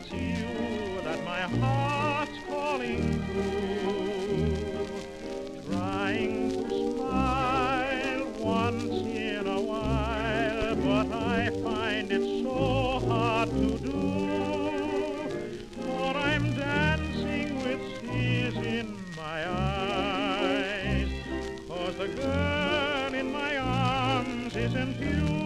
it's you that my heart's calling to. Trying to smile once in a while, but I find it so hard to do. For I'm dancing with tears in my eyes, 'cause the girl in my arms isn't you.